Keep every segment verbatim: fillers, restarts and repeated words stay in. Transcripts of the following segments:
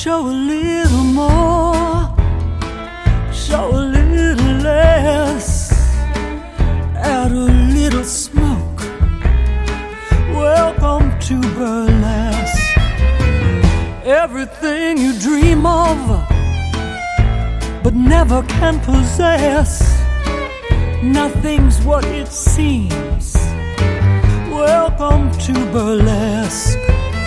show a little more, show a little less, add a little smoke. Welcome to burlesque. Everything you dream of but never can possess, nothing's what it seems. Welcome to burlesque.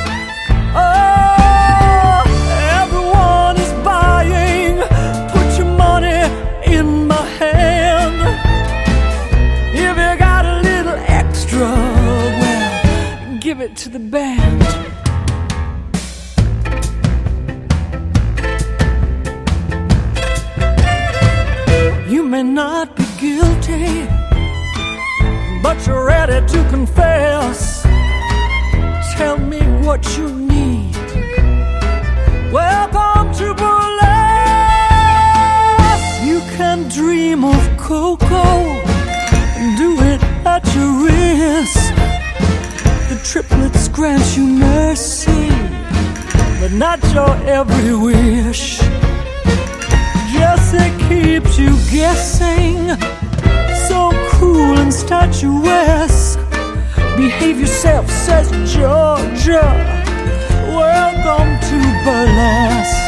Oh, everyone is buying. Put your money in my hand. If you got a little extra, well, give it to the band. You may not be guilty, but you're ready to confess. Tell me what you need. Welcome to burlesque. You can dream of cocoa, do it at your risk. The triplets grant you mercy, but not your every wish. Yes, it keeps you guessing, so cool and statuesque. Behave yourself, says Georgia. Welcome to burlesque.